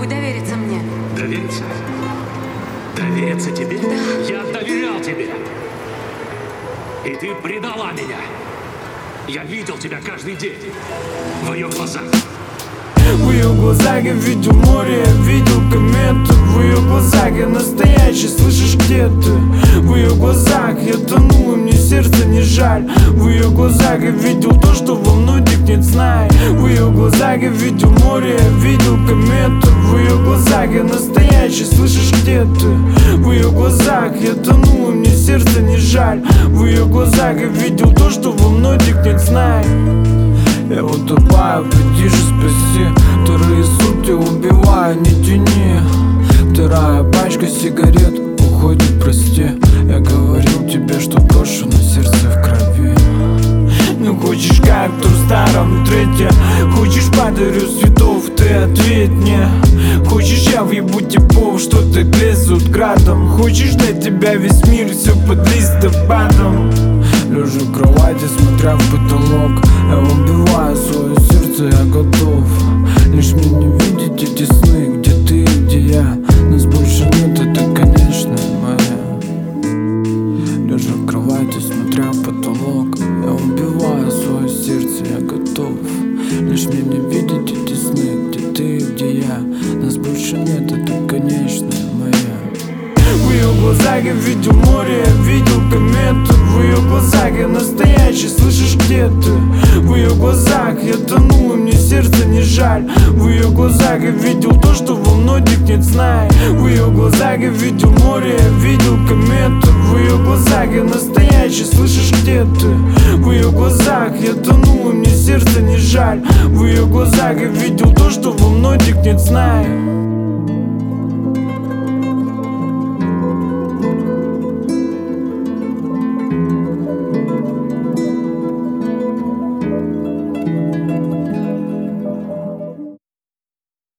бы довериться мне? Довериться? Довериться тебе? Да. Я доверял тебе. И ты предала меня. Я видел тебя каждый день. В ее глазах. В ее глазах я видел море, я видел комету. В ее глазах я настоящий, слышишь, где ты? В ее глазах я тонул, и мне сердце не жаль. В ее глазах я видел то, что во многих нет, знай. В ее глазах я видел море, я видел комету. В ее глазах я настоящий, слышишь, где ты? В ее глазах я тонул, и мне сердце не жаль. В ее глазах я видел то, что во многих нет, знай. Я утопаю, приди же спаси. Вторые сутки убиваю, не тяни. Вторая пачка сигарет уходит, прости. Я говорил тебе, что брошу, но сердце в крови. Ну хочешь как в том старом трете, хочешь подарю цветов, ты ответь мне. Хочешь я въебу типов, что ты лезут градом. Хочешь для тебя весь мир, все под листопадом. Лежу в кровати, смотря в потолок. Я убиваю свое сердце, я готов. Лишь мне не видеть эти сны, где ты и где я. Нас больше нет, это конечная моя. Лежу в кровати, смотря в потолок. Я убиваю свое сердце, я готов. Лишь мне не видеть эти сны, где ты и где я. Нас больше нет, это конечная моя. В ее глазах я видел море, я видел комету. В ее глазах я настоящий, слышишь, где ты? В ее глазах я тонул, и мне сердце не жаль. В ее глазах я видел то, что во многих нет, знай. В ее глазах я видел море, я видел комету. В ее глазах я настоящий, слышишь, где ты? В ее глазах я тонул, и мне сердце не жаль. В ее глазах я видел то, что во многих нет, знай.